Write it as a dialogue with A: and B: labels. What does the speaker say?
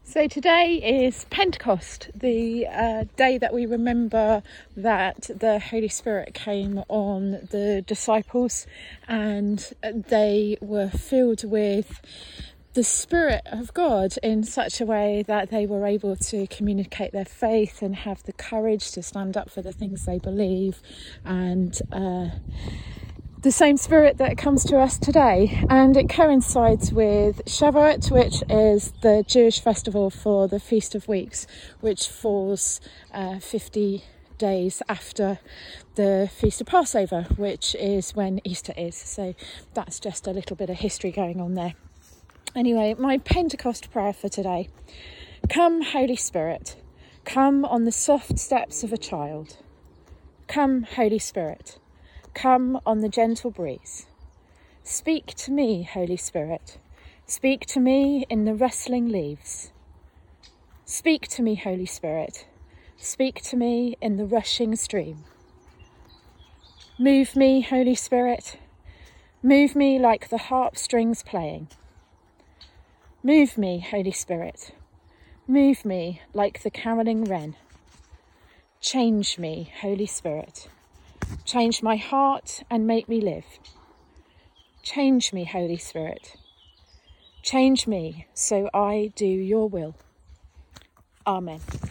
A: So today is Pentecost, the day that we remember that the Holy Spirit came on the disciples and they were filled with the Spirit of God in such a way that they were able to communicate their faith and have the courage to stand up for the things they believe, and the same spirit that comes to us today. And it coincides with Shavuot, which is the Jewish festival for the Feast of Weeks, which falls 50 days after the Feast of Passover, which is when Easter is. So that's just a little bit of history going on there. Anyway, my Pentecost prayer for today. Come, Holy Spirit, come on the soft steps of a child. Come, Holy Spirit, come on the gentle breeze. Speak to me, Holy Spirit. Speak to me in the rustling leaves. Speak to me, Holy Spirit. Speak to me in the rushing stream. Move me, Holy Spirit. Move me like the harp strings playing. Move me, Holy Spirit. Move me like the carolling wren. Change me, Holy Spirit. Change my heart and make me live. Change me, Holy Spirit. Change me so I do your will. Amen.